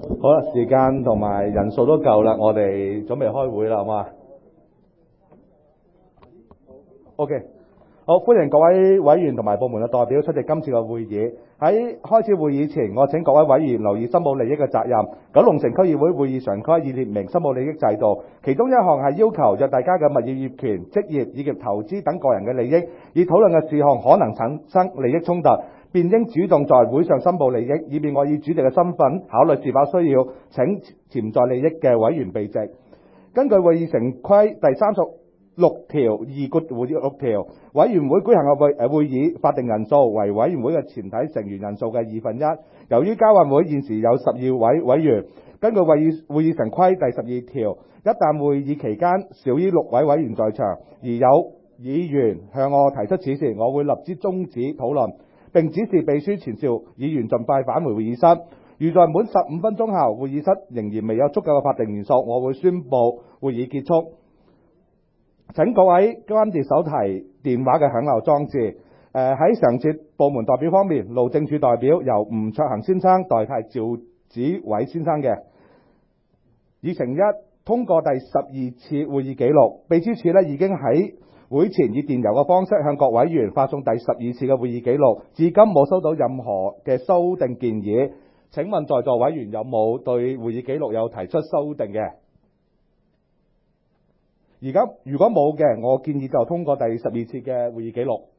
好啦，時間同埋人數都夠啦，我哋準備開會啦，好嘛？OK， 好，歡迎各位委員同埋部門嘅代表出席今次嘅會議。喺開始會議前，我請各位委員留意申報利益嘅責任。九龍城區議會會議常規已列明申報利益制度，其中一項係要求若大家嘅物業業權、職業以及投資等個人嘅利益，以討論嘅事項可能產生利益衝突，便應主動在會上申報利益，以便我以主席嘅身份考慮是否需要請潛在利益嘅委員避席。根據會議程規第36條2.6條，委員會舉行嘅會議法定人數為委員會嘅全體成員人數嘅1/2。由於交運會現時有12位委員，根據會議程規第12條，一旦會議期間少於6位委員在場，而有議員向我提出此事，我會立即終止討論，並指示秘書傳召議員盡快返回會議室。如在滿15分鐘後，會議室仍然未有足夠嘅法定人數，我會宣布會議結束。請各位關掉手提電話嘅響鬧裝置。喺常設部門代表方面，路政署代表由吳卓恒先生代替趙子偉先生嘅。議程一，通過第12次會議記錄。秘書處已經喺會前以電郵嘅方式向各委員發送第12次嘅會議記錄，至今冇收到任何嘅修訂建議。請問在座委員有冇對會議記錄有提出修訂嘅？如果冇嘅，我建議就通過第12次嘅會議記錄。